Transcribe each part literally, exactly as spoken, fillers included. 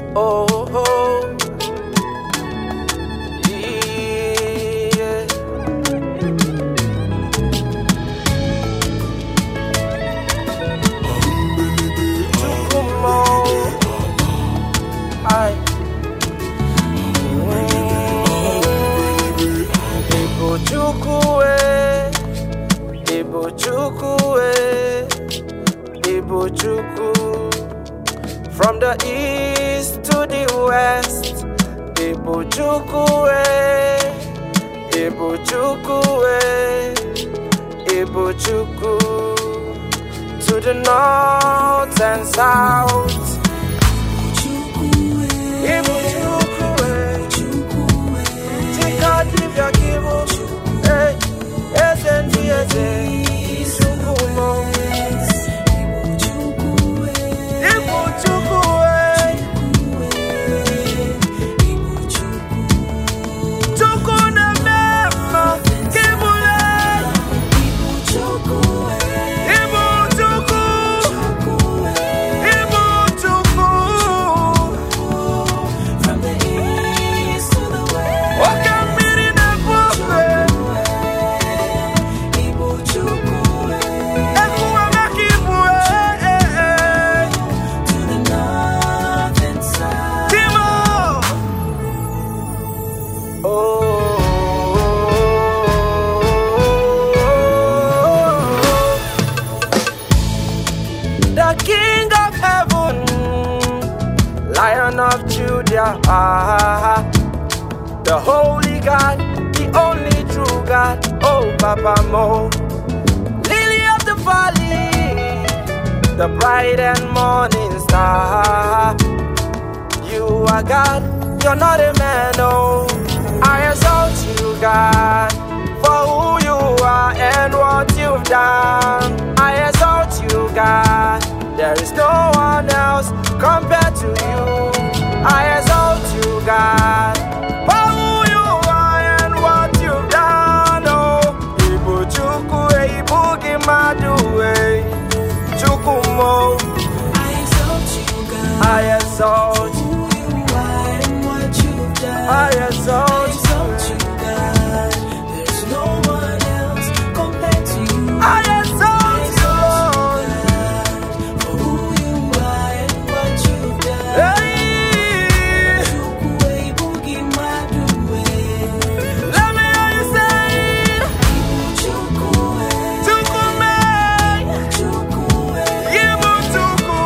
Oh, oh. Yeah. Chukumo. I. Ibu chukue. Ibu chukue. Ibu chuku. From the east to the west, Ibu chukue, Ibu chukue, Ibu chuku. To the north and south, Ibu chukue, Tika divya kibu, eh, esendi eze, chukumo. The King of Heaven, Lion of Judah, ah, the Holy God, the only true God, oh Papa Mo, Lily of the Valley, the bright and morning star. You are God, you're not a man, no. I exalt you, God, for who you are and what you've done. I exalt you, God, there is no one else compared to you. I exalt you, God, for who you are and what you've done. Oh, Ibu chuku, Ibu gimadue, chukumo. I exalt you, God, I exalt you. who you are and what you've done. I exalt I exalt you, God, there's no one else compared to you. I exalt you, Lord. God, for who you are and what you've done. Hey, Chukue bugi madue, let me hear you say it. chukue, Chukume, chukue, Ibu chuku.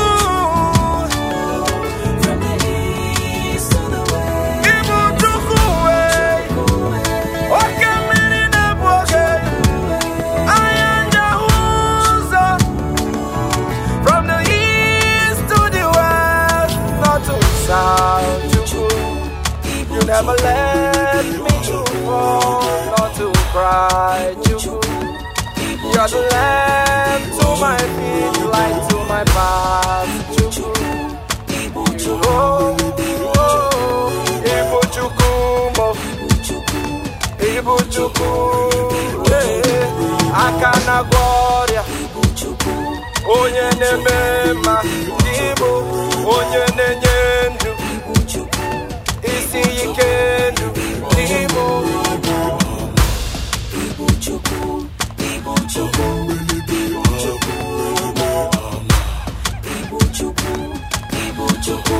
from the east to the west. Ibu chuku, eh. Oke miri na boke. Ayanda uzo. From the east to the west, not to south, chuku. You never let me to fall, not to cry, chuku. You're the lamp to my feet, light to my path, chuku. Oh, oh, Ibu chukumo, Ibu chuku, eh, akana gloria, onye nemema, Ibu, onye nenyendu, isi ikendu, Ibu. Ibu Chukwu,